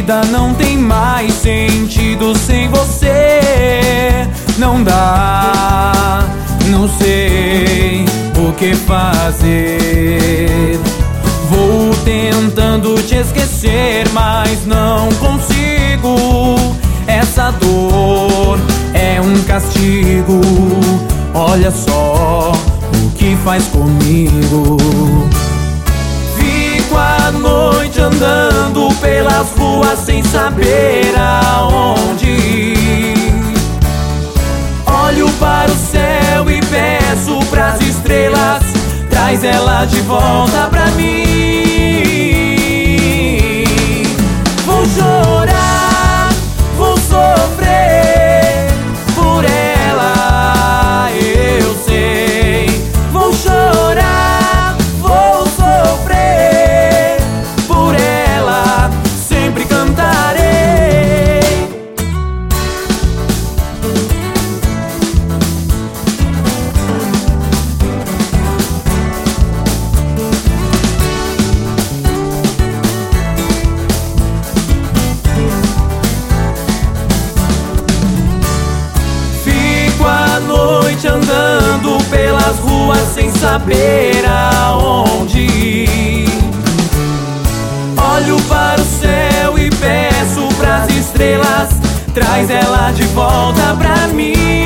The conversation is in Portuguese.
vida não tem mais sentido sem você. Não dá, não sei o que fazer. Vou tentando te esquecer, mas não consigo. Essa dor é um castigo. Olha só o que faz comigo. Fico a noite andando pelas ruas sem saber aonde ir. Olho para o céu e peço pras estrelas, traz ela de volta pra mim. Vou chorar, vou sofrer por ela, eu sei. Vou chorar, vou sofrer por ela, sempre cantarei. Andando pelas ruas sem saber aonde ir. Olho para o céu e peço pras estrelas, traz ela de volta pra mim.